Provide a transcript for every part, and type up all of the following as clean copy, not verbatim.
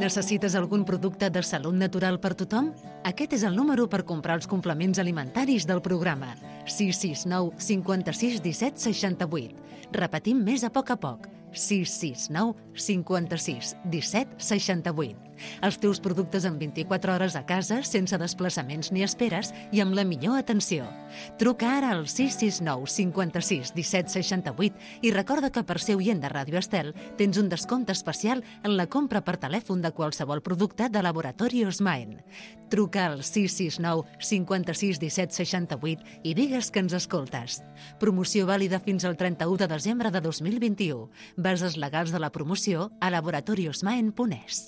Necessites algun producte de salut natural per tothom? Aquest és el número per comprar els complements alimentaris del programa. 669 56 17 68. Repetim més a poc. 669 56 17 68. Els teus productes en 24 hores a casa, sense desplaçaments ni esperes i amb la millor atenció. Truca ara al 669 56 17 68 i recorda que per ser oient de Ràdio Estel tens un descompte especial en la compra per telèfon de qualsevol producte de Laboratori Osmaen. Truca al 669 56 17 68 i digues que ens escoltes. Promoció vàlida fins al 31 de desembre de 2021. Bases legals de la promoció a laboratoriosmaen.es.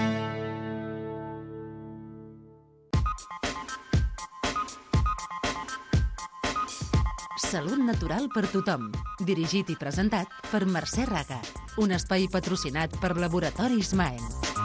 Salut natural per tothom. Dirigit i presentat per Mercè Raga. Un espai patrocinat per Laboratori Osmaen.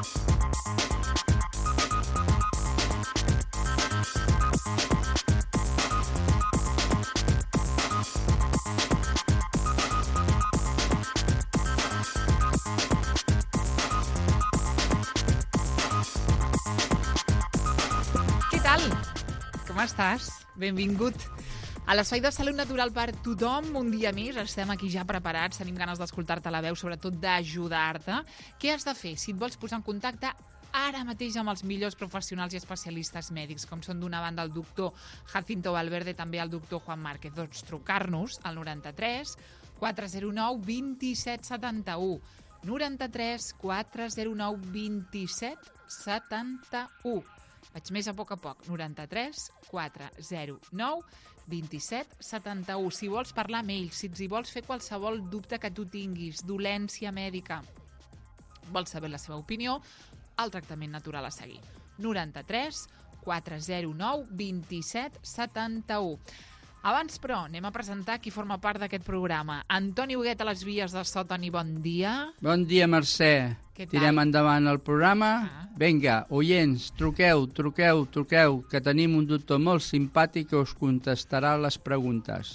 Què tal? Com estàs? Benvingut a l'espai de salut natural per tothom. Un dia més, estem aquí ja preparats, tenim ganes d'escoltar-te la veu, sobretot d'ajudar-te. Què has de fer si et vols posar en contacte ara mateix amb els millors professionals i especialistes mèdics, com són d'una banda el doctor Jacinto Valverde, també el doctor Juan Márquez? Doncs trucar-nos al 93 409 27 71. 93 409 27 71. Vaig més a poc. 93 409 27 71. Si vols parlar amb ells, si hi vols fer qualsevol dubte que tu tinguis, dolència mèdica, vols saber la seva opinió, el tractament natural a seguir. 93 409 27 71. Abans, però, anem a presentar qui forma part d'aquest programa. Antoni Huguet a les vies de so. Toni, bon dia. Bon dia, Mercè. Tirem endavant el programa. Vinga, oients, truqueu, que tenim un doctor molt simpàtic que us contestarà les preguntes.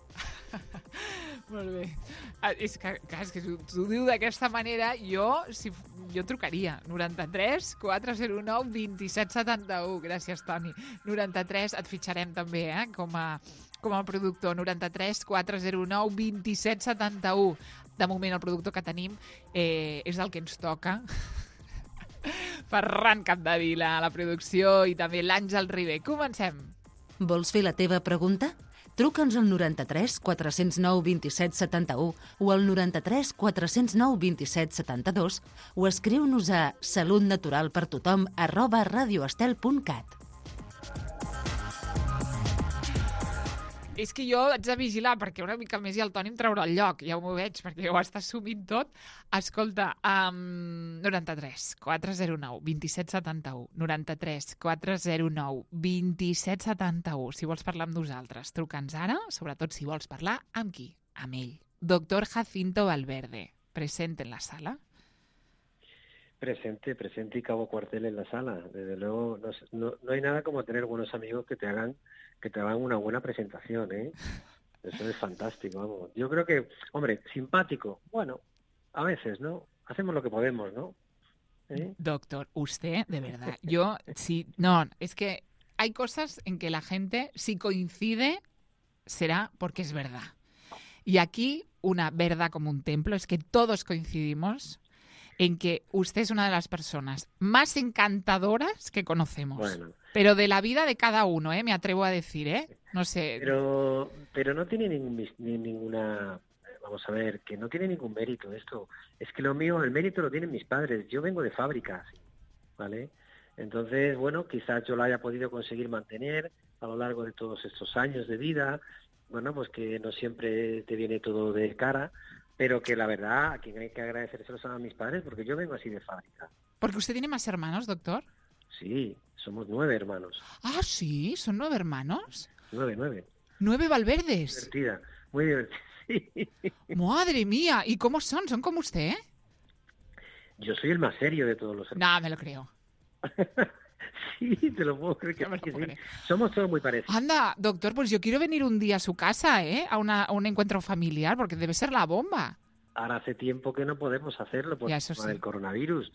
Molt bé. És que t'ho diu d'aquesta manera, jo trucaria. 93 409 27 71. Gràcies, Toni. 93, et fitxarem també, com a productor. 93 409 27 71. De moment el productor que tenim és el que ens toca. Ferran Capdevila a la producció i també l'Àngel Ribé. Comencem. Vols fer la teva pregunta? Truca'ns al 93 409 27 71 o al 93 409 27 72 o escriu-nos a salutnaturalpertothom@radioestel.cat. És que jo haig de vigilar, perquè una mica més i el Toni em traurà el lloc, ja ho veig, perquè ho està assumint tot. Escolta, 93 409 27 71, 93 409 27 71. Si vols parlar amb nosaltres, truca'ns ara, sobretot si vols parlar amb qui? Amb ell. Doctor Jacinto Valverde, presente en la sala. Presente y cabo cuartel en la sala. Desde luego, no hay nada como tener buenos amigos que te hagan una buena presentación, ¿eh? Eso es fantástico, vamos. Yo creo que, hombre, simpático, bueno, a veces, ¿no? Hacemos lo que podemos, ¿no? Doctor, usted, de verdad, yo, sí, no, es que hay cosas en que la gente, si coincide, será porque es verdad. Y aquí, una verdad como un templo, es que todos coincidimos en que usted es una de las personas más encantadoras que conocemos. Bueno. Pero de la vida de cada uno, me atrevo a decir, no sé. Pero no tiene ninguna... Vamos a ver, que no tiene ningún mérito esto. Es que lo mío, el mérito lo tienen mis padres. Yo vengo de fábrica, ¿vale? Entonces, bueno, quizás yo lo haya podido conseguir mantener a lo largo de todos estos años de vida. Bueno, pues que no siempre te viene todo de cara, pero que la verdad, a quien hay que agradecérselo son a mis padres, porque yo vengo así de fábrica. ¿Porque usted tiene más hermanos, doctor? Sí, somos 9 hermanos. Ah, ¿sí? ¿Son 9 hermanos? 9. 9 Valverdes. Muy divertida, sí. Madre mía, ¿y cómo son? ¿Son como usted? Yo soy el más serio de todos los hermanos. No, me lo creo. Sí, te lo puedo creer que sí. Somos todos muy parecidos. Anda, doctor, pues yo quiero venir un día a su casa, a un encuentro familiar, porque debe ser la bomba. Ahora hace tiempo que no podemos hacerlo por el coronavirus,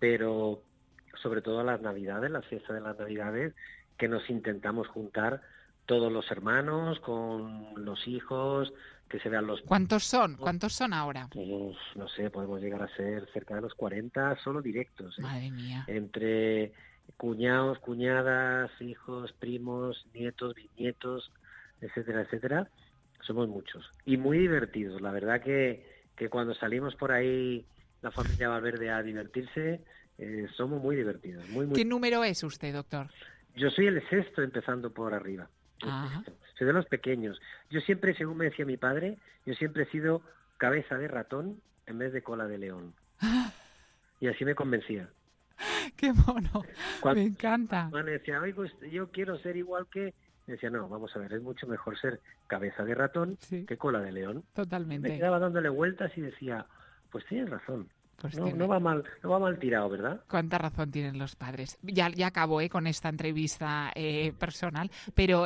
pero sobre todo a las Navidades, las fiestas de las Navidades, que nos intentamos juntar todos los hermanos con los hijos, que se vean los... ¿Cuántos son? ¿Cuántos son ahora? Pues, no sé, podemos llegar a ser cerca de los 40 solo directos. Madre mía. Entre cuñados, cuñadas, hijos, primos, nietos, bisnietos, etcétera, etcétera. Somos muchos. Y muy divertidos. La verdad que cuando salimos por ahí, la familia Valverde, a divertirse, somos muy divertidos. Muy. ¿Qué número es usted, doctor? Yo soy el sexto, empezando por arriba. Soy de los pequeños. Yo siempre, según me decía mi padre, yo siempre he sido cabeza de ratón en vez de cola de león. Y así me convencía. ¡Qué mono! Me encanta. Me decía, oigo, yo quiero ser igual que... Me decía, no, vamos a ver, es mucho mejor ser cabeza de ratón que cola de león. Totalmente. Me quedaba dándole vueltas y decía, pues tienes razón. Pues no va mal tirado, ¿verdad? Cuánta razón tienen los padres. Ya acabo con esta entrevista personal, pero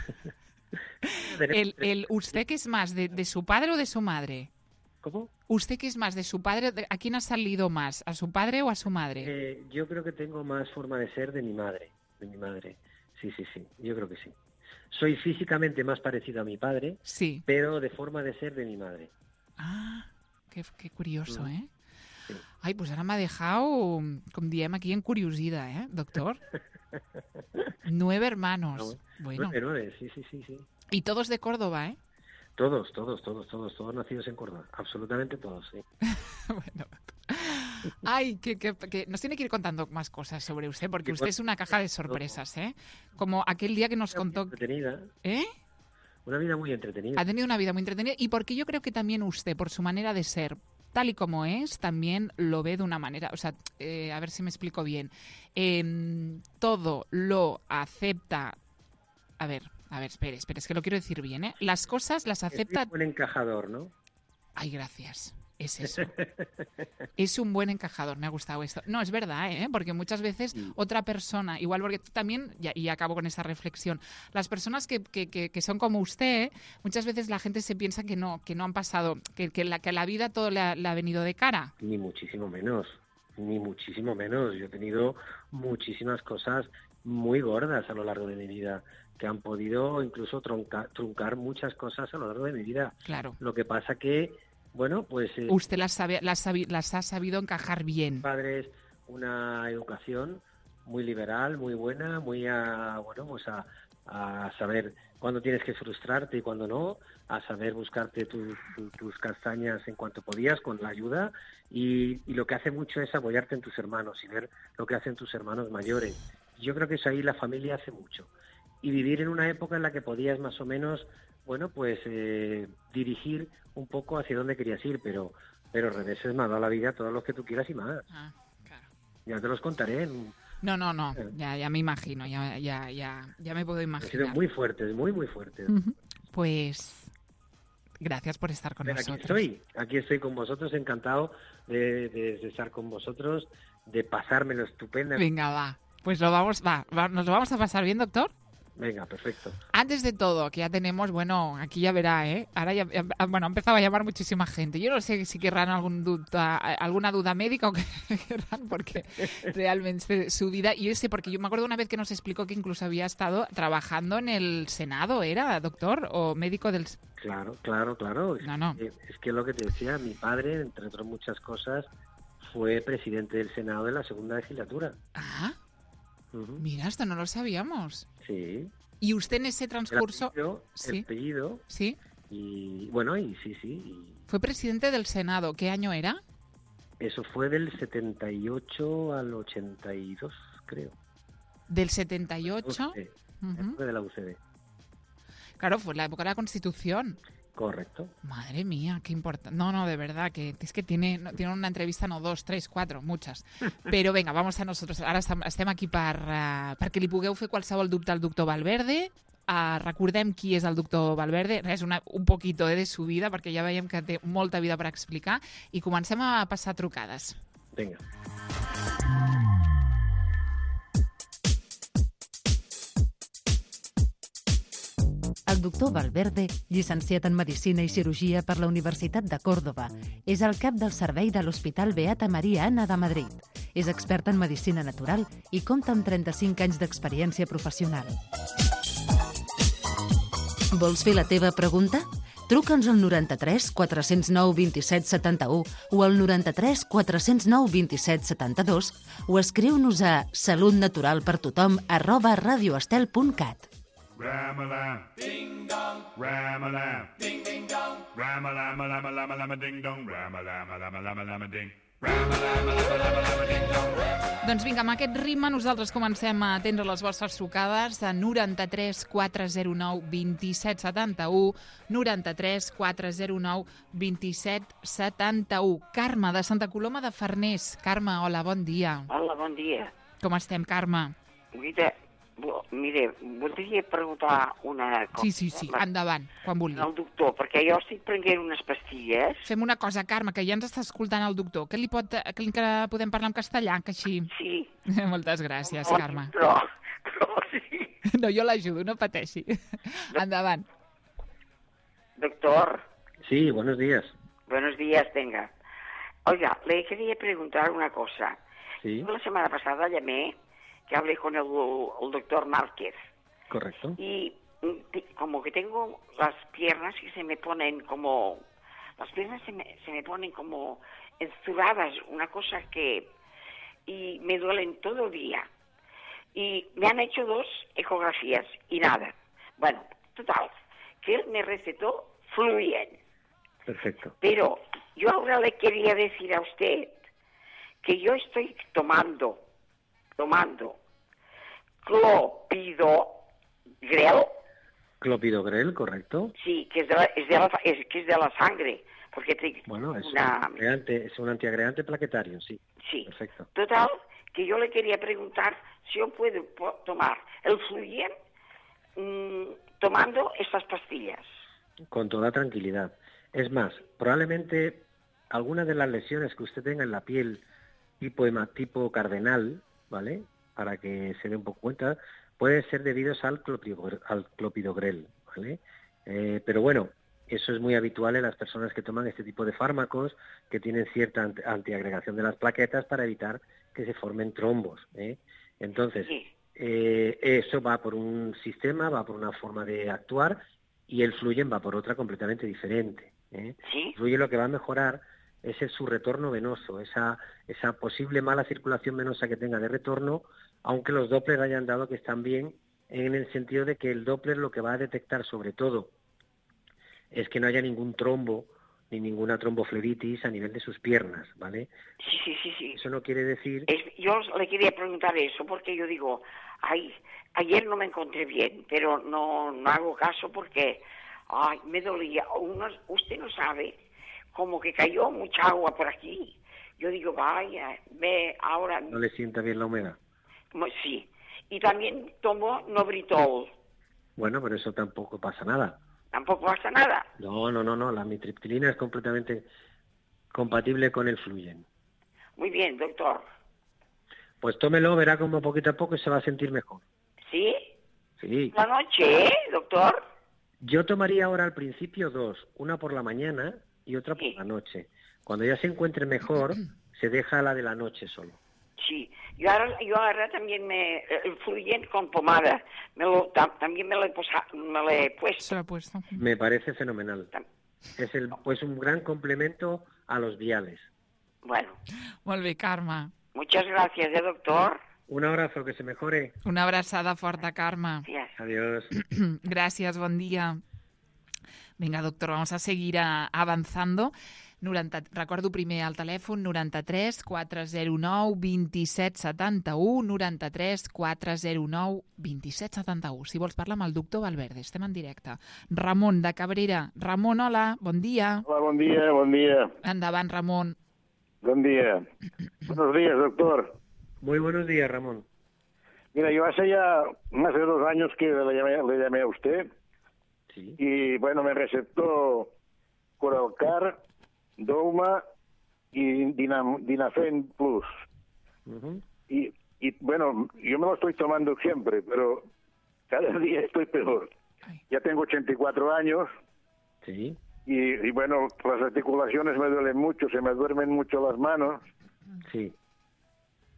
¿usted qué es más, de su padre o de su madre? ¿Cómo? ¿Usted qué es más, de su padre? ¿A quién ha salido más? ¿A su padre o a su madre? Yo creo que tengo más forma de ser de mi madre. Sí, yo creo que sí. Soy físicamente más parecido a mi padre, sí, pero de forma de ser de mi madre. Ah, qué curioso, ¿eh? Sí. Ay, pues ahora m'ha dejado, com diem aquí, encuriosida, doctor? 9 hermanos. Bueno. 9, sí. Y todos de Córdoba, ¿eh? Todos nacidos en Córdoba, absolutamente todos, sí. Bueno. Ay, que nos tiene que ir contando más cosas sobre usted, porque usted es una caja de sorpresas, ¿eh? Como aquel día que nos contó... Entretenida. ¿Eh? Una vida muy entretenida. Ha tenido una vida muy entretenida y porque yo creo que también usted, por su manera de ser, tal y como es, también lo ve de una manera... O sea, a ver si me explico bien. Todo lo acepta... A ver, espere, es que lo quiero decir bien, ¿eh? Las cosas las acepta... Es un buen encajador, ¿no? Ay, gracias. Es eso. Es un buen encajador, me ha gustado esto. No, es verdad, ¿eh? Porque muchas veces otra persona, igual porque también, y acabo con esta reflexión, las personas que son como usted, muchas veces la gente se piensa que no han pasado, que la vida todo le ha venido de cara. Ni muchísimo menos. Yo he tenido muchísimas cosas muy gordas a lo largo de mi vida, que han podido incluso truncar muchas cosas a lo largo de mi vida. Claro. Lo que pasa que, bueno, pues... usted las ha sabido encajar bien. Padres, una educación muy liberal, muy buena, muy a saber cuándo tienes que frustrarte y cuándo no, a saber buscarte tus castañas en cuanto podías con la ayuda y lo que hace mucho es apoyarte en tus hermanos y ver lo que hacen tus hermanos mayores. Yo creo que eso ahí la familia hace mucho. Y vivir en una época en la que podías más o menos, bueno, pues dirigir un poco hacia dónde querías ir, pero reveses me ha dado la vida todos los que tú quieras y más. Ah, claro. Ya te los contaré. No. Ya me imagino, ya me puedo imaginar. Han sido muy fuertes, muy fuertes. Uh-huh. Pues gracias por estar con nosotros. Aquí estoy con vosotros, encantado de estar con vosotros, de pasármelo estupendo. Venga, va. Pues nos lo vamos a pasar bien, doctor. Venga, perfecto. Antes de todo, que ya tenemos, bueno, aquí ya verá, ahora ha empezado a llamar muchísima gente. Yo no sé si querrán alguna duda médica o qué querrán, porque realmente su vida... Y porque yo me acuerdo una vez que nos explicó que incluso había estado trabajando en el Senado, ¿era, doctor? ¿O médico del...? Claro. No. Es que lo que te decía, mi padre, entre otras muchas cosas, fue presidente del Senado de la segunda legislatura. Ah, uh-huh. Mira, esto no lo sabíamos. Sí. ¿Y usted en ese transcurso...? El apellido. Sí. Y bueno, sí. Fue presidente del Senado. ¿Qué año era? Eso fue del 78 al 82, creo. ¿Del 78? Sí, uh-huh. Fue de la UCD. Claro, fue la época de la Constitución. Correcto. Madre mía, qué importante. No, de verdad, que es que tiene una entrevista, no 2, 3, 4, muchas. Però venga, vamos a nosotros. Ara estem aquí perquè li pugueu fer qualsevol dubte al doctor Valverde. Recordem qui és el doctor Valverde. Res, un poquito de su vida, perquè ja veiem que té molta vida per explicar. I comencem a passar trucades. Vinga. El doctor Valverde, llicenciat en Medicina i Cirurgia per la Universitat de Còrdova, és el cap del servei de l'Hospital Beata Maria Anna de Madrid. És expert en medicina natural i compta amb 35 anys d'experiència professional. Vols fer la teva pregunta? Truca'ns al 93 409 27 71 o al 93 409 27 72 o escriu-nos a salutnaturalpertothom@radioestel.cat. Ram-a-lam, ding-dong, ram-a-lam, ding-ding-dong, ram-a-lam-a-lam-a-lam-a-ding-dong, ram-a-lam-a-lam-a-lam-a-lam-a-ding, ram-a-lam-a-lam-a-lam-a-ding-dong. Doncs vinga, amb aquest ritme nosaltres comencem a atendre les vostres trucades a 93 409 27 71, 93 409 27 71. Carme, de Santa Coloma de Farners. Carme, hola, bon dia. Hola, bon dia. Com estem, Carme? Mire, voldria preguntar una cosa. Sí, endavant, quan vulgui. Al doctor, perquè jo estic prenent unes pastilles. Fem una cosa, Carme, que ja ens està escoltant el doctor. Que podem parlar en castellà, que així... Sí. Moltes gràcies, Carme. Però sí. No, jo l'ajudo, no pateixi. Endavant. Doctor. Sí, buenos días. Buenos días, venga. Oiga, le quería preguntar una cosa. Sí. La semana pasada llamé, que hablé con el doctor Márquez. Correcto. Y como que tengo las piernas que se me ponen como... Las piernas se me ponen como enzuradas, una cosa que... Y me duelen todo el día. Y me han hecho 2 ecografías y nada. Bueno, total, que él me recetó Fluyen. Perfecto. Pero yo ahora le quería decir a usted que yo estoy tomando Clopidogrel, correcto. Sí, que es de la sangre, porque Bueno, es un antiagregante plaquetario, sí. Sí. Perfecto. Total, que yo le quería preguntar si yo puedo tomar el Fluyen tomando estas pastillas. Con toda tranquilidad. Es más, probablemente algunas de las lesiones que usted tenga en la piel tipo cardenal, ¿vale?, para que se dé un poco cuenta, pueden ser debidos al clopidogrel, ¿vale? Pero bueno, eso es muy habitual en las personas que toman este tipo de fármacos, que tienen cierta antiagregación de las plaquetas para evitar que se formen trombos, ¿eh? Entonces, Sí. Eso va por un sistema, va por una forma de actuar, y el Fluyen va por otra completamente diferente, ¿eh? ¿Sí? Fluyen lo que va a mejorar es su retorno venoso, esa posible mala circulación venosa que tenga de retorno, aunque los Doppler hayan dado que están bien, en el sentido de que el Doppler lo que va a detectar sobre todo es que no haya ningún trombo ni ninguna tromboflebitis a nivel de sus piernas, ¿vale? Sí. Eso no quiere decir... Yo le quería preguntar eso porque yo digo, ayer no me encontré bien, pero no hago caso porque me dolía. Usted no sabe, como que cayó mucha agua por aquí. Yo digo, vaya, ahora... ¿No le sienta bien la humedad? Sí. Y también tomo Nobritol. Bueno, pero eso tampoco pasa nada. ¿Tampoco pasa nada? No. La amitriptilina es completamente compatible con el Fluyen. Muy bien, doctor. Pues tómelo, verá como poquito a poco se va a sentir mejor. ¿Sí? Sí. ¿La noche, doctor? Yo tomaría ahora al principio 2, una por la mañana y otra por la noche. Cuando ya se encuentre mejor, se deja la de la noche solo. Sí. Yo ahora también el Fluyen con pomada. También me lo he puesto. Se lo he puesto. Me parece fenomenal. Es pues un gran complemento a los viales. Bueno. Molt bé, Carme. Muchas gracias, doctor. Un abrazo, que se mejore. Una abraçada forta, Carme. Gracias. Adiós. Gracias, buen día. Venga, doctor, vamos a seguir avanzando. Recordo primer el telèfon 93 409 27 71, 93 409 27 71. Si vols parlar amb el doctor Valverde, estem en directe. Ramon, de Cabrera. Ramon, hola, bon dia. Hola, buen día. Endavant, Ramon. Buen día. Buenos días, doctor. Muy buenos días, Ramón. Mira, yo hace ya más de 2 años que le llamé a usted. Sí. Y bueno, me recetó Coralcar, Douma y Dinafen Plus. Uh-huh. Y bueno, yo me lo estoy tomando siempre, pero cada día estoy peor. Ya tengo 84 años. Sí. Y bueno, las articulaciones me duelen mucho, se me duermen mucho las manos. Sí.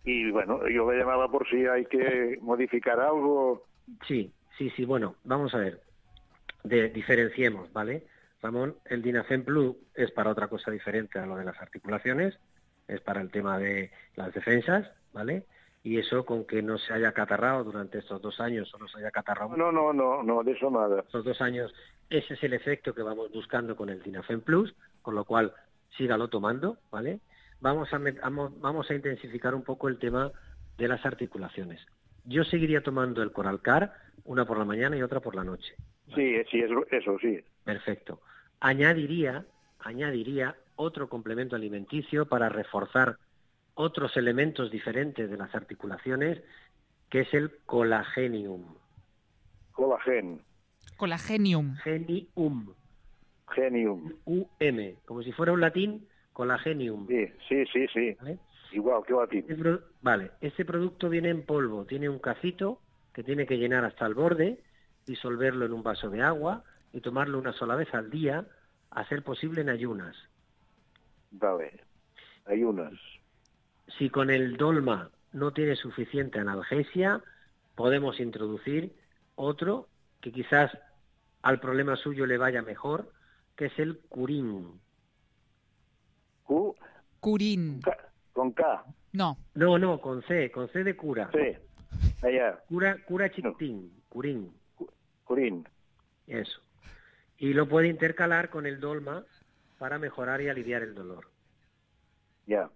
Y bueno, yo le llamaba por si hay que modificar algo. Sí, bueno, vamos a ver. Diferenciemos, ¿vale? Ramón, el Dinafen Plus es para otra cosa diferente a lo de las articulaciones, es para el tema de las defensas, ¿vale? Y eso con que no se haya catarrado durante estos 2 años o no se haya catarrado... No, de eso nada. Estos 2 años, ese es el efecto que vamos buscando con el Dinafen Plus, con lo cual sígalo tomando, ¿vale? Vamos a intensificar un poco el tema de las articulaciones. Yo seguiría tomando el Coralcar, una por la mañana y otra por la noche. ¿Vale? Sí, eso sí. Perfecto. Añadiría otro complemento alimenticio para reforzar otros elementos diferentes de las articulaciones, que es el colagenium. Colagenium. Genium. U-M, como si fuera un latín, colagenium. Sí. ¿Vale? Igual que latín. Vale, este producto viene en polvo, tiene un cacito que tiene que llenar hasta el borde, disolverlo en un vaso de agua y tomarlo una sola vez al día, a ser posible en ayunas. Vale, ayunas. Si con el dolma no tiene suficiente analgesia, podemos introducir otro que quizás al problema suyo le vaya mejor, que es el curín. Curín. ¿Con K? No, con C de cura. Sí, allá. Cura chiquitín, curín. Curín. Eso. Y lo puede intercalar con el dolma para mejorar y aliviar el dolor. Ya.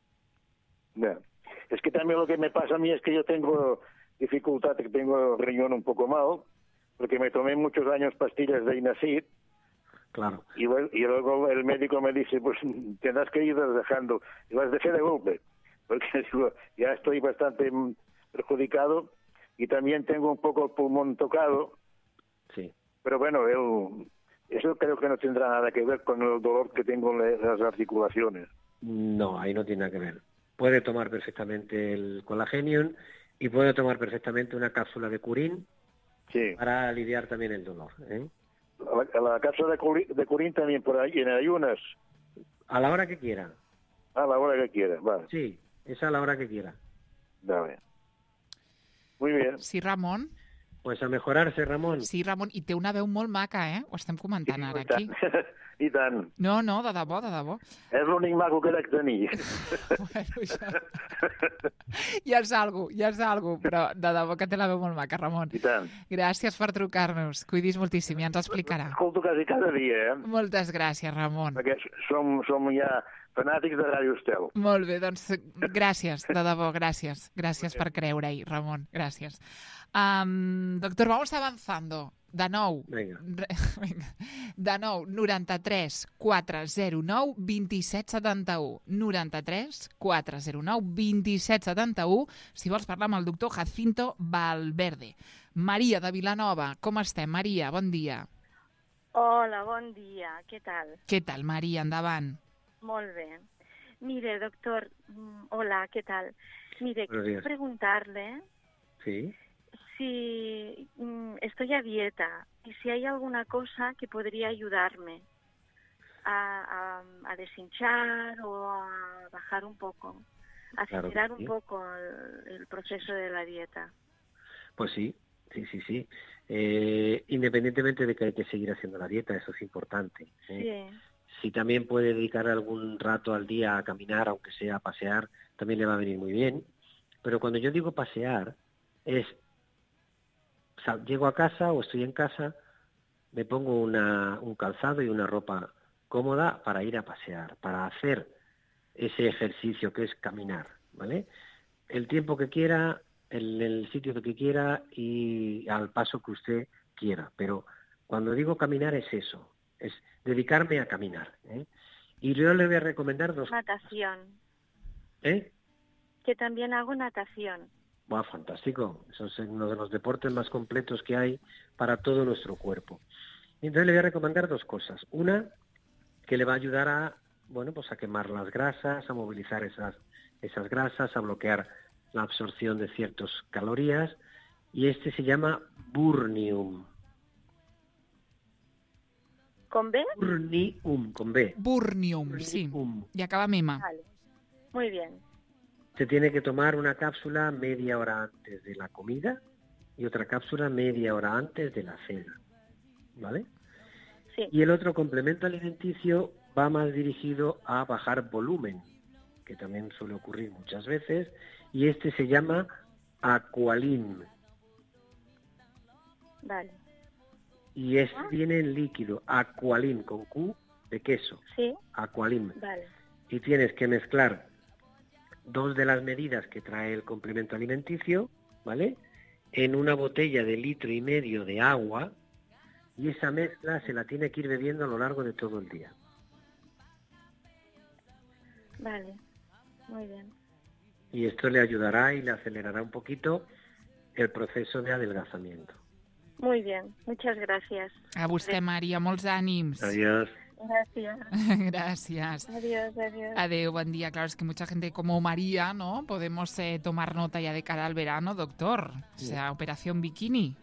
Es que también lo que me pasa a mí es que yo tengo dificultad, que tengo el riñón un poco mal, porque me tomé muchos años pastillas de Inacid. Claro. Y luego el médico me dice, pues tendrás que ir dejando. Y las dejé de golpe, porque digo, ya estoy bastante perjudicado y también tengo un poco el pulmón tocado. Sí. Pero bueno, eso creo que no tendrá nada que ver con el dolor que tengo en las articulaciones. No, ahí no tiene nada que ver. Puede tomar perfectamente el colagenium y puede tomar perfectamente una cápsula de curín para aliviar también el dolor, ¿eh? La cápsula de curín también por ahí, en ayunas. A la hora que quiera. A la hora que quiera, vale. Sí, es a la hora que quiera. Vale. Muy bien. Sí, Ramon? Pues a mejorarse, Ramon. Sí, Ramon, i té una veu molt maca, Ho estem comentant ara aquí. I tant. No, de debò. És l'únic maco que dec tenir. Bueno, ja és algo, però de debò que té la veu molt maca, Ramon. I tant. Gràcies per trucar-nos. Cuidis moltíssim, ja ens explicarà. Escolto quasi cada dia, Moltes gràcies, Ramon. Perquè som ja fanàtics de Ràdio Estel. Molt bé, doncs gràcies, de debò, gràcies. Gràcies per creure-hi, Ramon, gràcies. Doctor, vamos avanzando. De nou. Vinga. De nou, 93 409 2771. 93 409 2771. Si vols parlar amb el doctor Jacinto Valverde. Maria de Vilanova, com estem? Maria, bon dia. Hola, bon dia. Què tal? Què tal, Maria? Endavant. Molt bé. Mire, doctor, hola, ¿qué tal? Mire, quería preguntarle si estoy a dieta y si hay alguna cosa que podría ayudarme a deshinchar o a bajar un poco, a acelerar un poco el proceso de la dieta. Pues sí. Independientemente de que hay que seguir haciendo la dieta, eso es importante. Si también puede dedicar algún rato al día a caminar, aunque sea a pasear, también le va a venir muy bien. Pero cuando yo digo pasear, llego a casa o estoy en casa, me pongo un calzado y una ropa cómoda para ir a pasear, para hacer ese ejercicio que es caminar, ¿vale? El tiempo que quiera, en el sitio que quiera y al paso que usted quiera. Pero cuando digo caminar es eso, es dedicarme a caminar, ¿eh? Y yo le voy a recomendar dos natación. ¿Eh? Que también hago natación. Wow, fantástico. Eso es uno de los deportes más completos que hay para todo nuestro cuerpo. Entonces le voy a recomendar dos cosas. Una, que le va a ayudar a quemar las grasas, a movilizar esas grasas, a bloquear la absorción de ciertas calorías. Y se llama Burnium. ¿Con B? Burnium, con B. Burnium, sí. Y acaba mima. Vale. Muy bien. se tiene que tomar una cápsula media hora antes de la comida y otra cápsula media hora antes de la cena, ¿vale? Sí. Y el otro complemento alimenticio va más dirigido a bajar volumen, que también suele ocurrir muchas veces, y este se llama Aqualim. Vale. Y viene en líquido, Aqualim, con Q de queso. Sí. Aqualim. Vale. Y tienes que mezclar 2 de las medidas que trae el complemento alimenticio, ¿vale? En una botella de 1,5 litros de agua, y esa mezcla se la tiene que ir bebiendo a lo largo de todo el día. Vale, muy bien. Y esto le ayudará y le acelerará un poquito el proceso de adelgazamiento. Muy bien, muchas gracias. A vostè, Maria, molts ànims. Adiós. Gracias. Gracias. Adiós, adiós. Adeu, buen día. Claro, es que mucha gente como María, ¿no? Podemos tomar nota ya de cara al verano, doctor. O sea, operación bikini.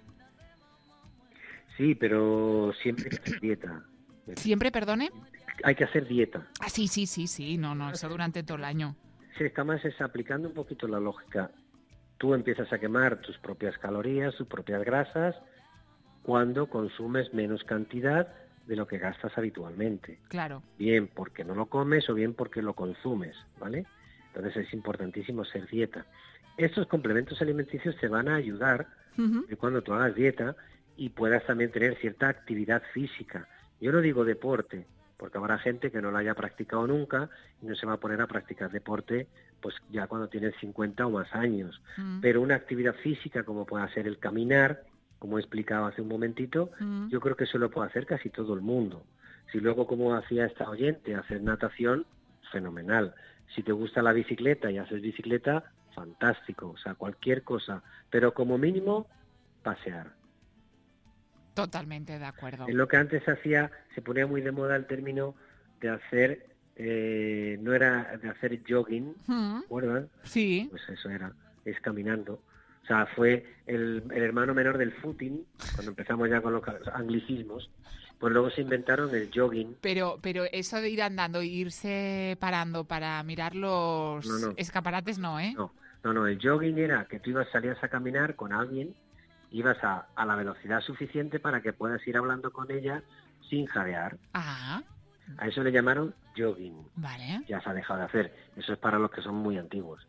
Sí, pero siempre hay que hacer dieta. ¿Siempre, perdone? Hay que hacer dieta. Ah, sí. No, eso durante todo el año. Se está más aplicando un poquito la lógica. Tú empiezas a quemar tus propias calorías, tus propias grasas, cuando consumes menos cantidad de lo que gastas habitualmente. Claro. Bien porque no lo comes o bien porque lo consumes, ¿vale? Entonces es importantísimo hacer dieta. Estos complementos alimenticios te van a ayudar de cuando tú hagas dieta y puedas también tener cierta actividad física. Yo no digo deporte, porque habrá gente que no lo haya practicado nunca y no se va a poner a practicar deporte pues ya cuando tienes 50 o más años. Pero una actividad física como pueda ser el caminar, como he explicado hace un momentito, yo creo que eso lo puede hacer casi todo el mundo. Si luego, como hacía esta oyente, hacer natación, fenomenal. Si te gusta la bicicleta y haces bicicleta, fantástico. O sea, cualquier cosa. Pero como mínimo, pasear. Totalmente de acuerdo. En lo que antes hacía, se ponía muy de moda el término de hacer, no era de hacer jogging, ¿recuerdan? Sí. Pues eso es caminando. O sea, fue el hermano menor del footing, cuando empezamos ya con los anglicismos, pues luego se inventaron el jogging. Pero eso de ir andando, irse parando para mirar los escaparates, no, ¿eh? No, el jogging era que tú salías a caminar con alguien, ibas a la velocidad suficiente para que puedas ir hablando con ella sin jadear. Ah. A eso le llamaron jogging. Vale. Ya se ha dejado de hacer. Eso es para los que son muy antiguos.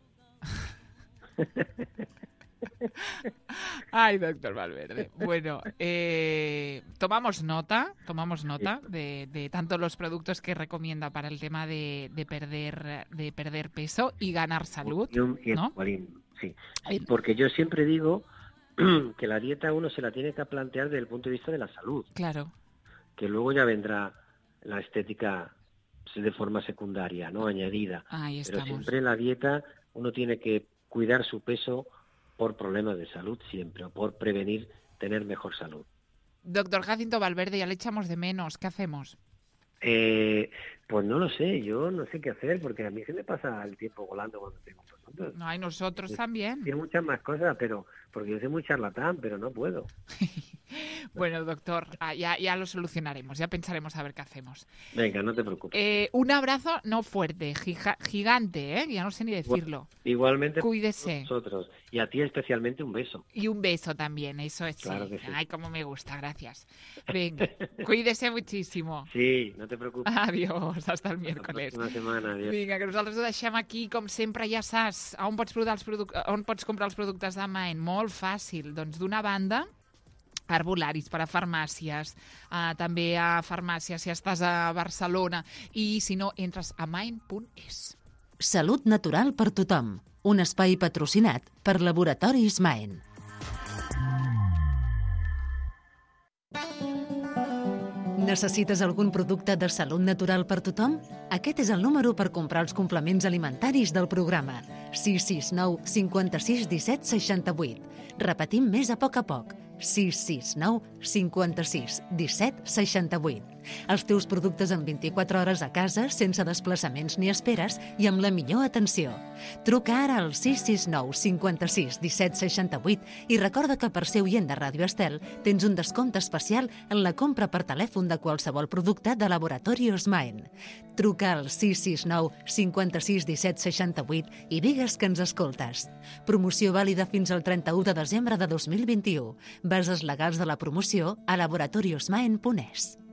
Ay, doctor Valverde. Bueno, tomamos nota de tanto los productos que recomienda para el tema de perder peso y ganar salud, ¿no? Sí, porque yo siempre digo que la dieta uno se la tiene que plantear desde el punto de vista de la salud. Claro. Que luego ya vendrá la estética de forma secundaria, ¿no? Añadida. Ahí Pero estamos. siempre en la dieta uno tiene que cuidar su peso por problemas de salud siempre, o por prevenir tener mejor salud. Doctor Jacinto Valverde, ya le echamos de menos. ¿Qué hacemos? Pues no lo sé, yo no sé qué hacer, porque a mí se me pasa el tiempo volando cuando tengo vosotros. No, hay nosotros también. Tiene muchas más cosas, pero porque yo soy muy charlatán, pero no puedo. Bueno, doctor, ya lo solucionaremos, ya pensaremos a ver qué hacemos. Venga, no te preocupes. Un abrazo, no fuerte, gigante, ya no sé ni decirlo. Igualmente, cuídese. Nosotros. Y a ti especialmente un beso. Y un beso también, eso es. Claro que sí. Ay, cómo me gusta, gracias. Venga, cuídese muchísimo. Sí, no te preocupes. Adiós, hasta el miércoles. Una setmana, adiós. Vinga, que nosaltres ho deixem aquí, com sempre, ja saps, on pots comprar els productes de Mind? Molt fàcil. Doncs d'una banda, herbolaris per a farmàcies, també a farmàcies si estàs a Barcelona, i si no, entres a mind.es. Salut natural per tothom. Un espai patrocinat per Laboratoris Maen. Necessites algun producte de salut natural per tothom? Aquest és el número per comprar els complements alimentaris del programa. 669 56 17 68. Repetim més a poc. 669 56 17 68. Els teus productes en 24 hores a casa, sense desplaçaments ni esperes i amb la millor atenció. Truca ara al 669 56 17 68 i recorda que per ser oient de Ràdio Estel tens un descompte especial en la compra per telèfon de qualsevol producte de Laboratorios Maen. Truca al 669 56 17 68 i digues que ens escoltes. Promoció vàlida fins al 31 de desembre de 2021. Bases legals de la promoció a laboratoriosmaen.es.